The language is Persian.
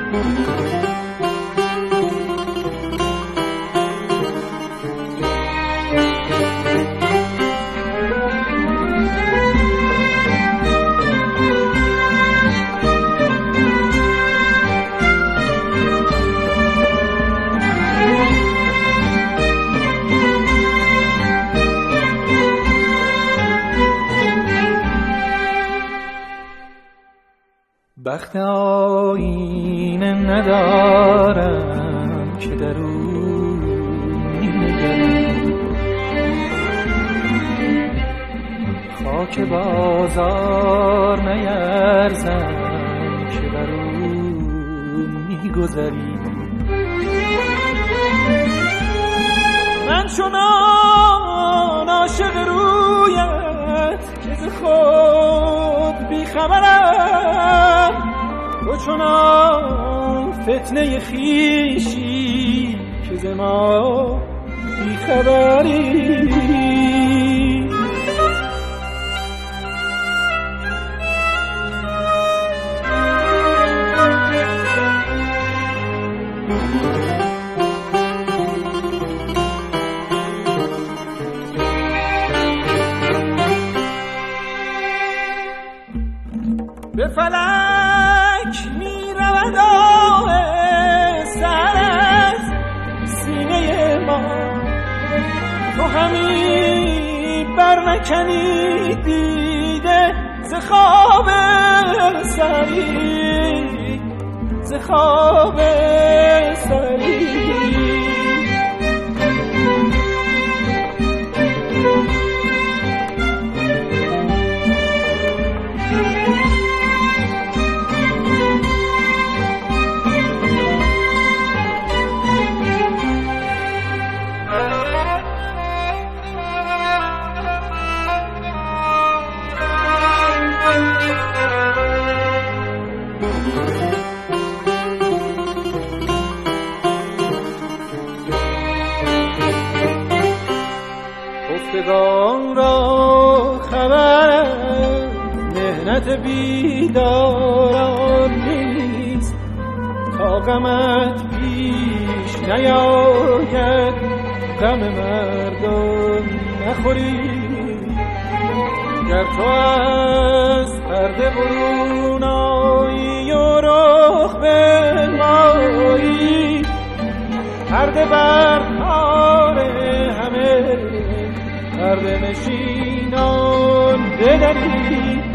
بخت آینه ندارم که در او نگرم، خاک بازار نیرزم که در او میگذری. من چنان عاشق رویت که ز خود بیخبرم، تو چنان فتنه خویشی که ز ما بیخبری. به فلک می رود آه سر از سینه ما، تو همی برنکنی دیده ز خواب سری، ز خواب سری. خفتگان را خبر مهنت بیداران نیست، تا غمت پیش نیاید غم مردم نخوری. گر تو از پرده برون آیی و رخ بنمایی، پرده بر کار همه پرده نشینان بدری.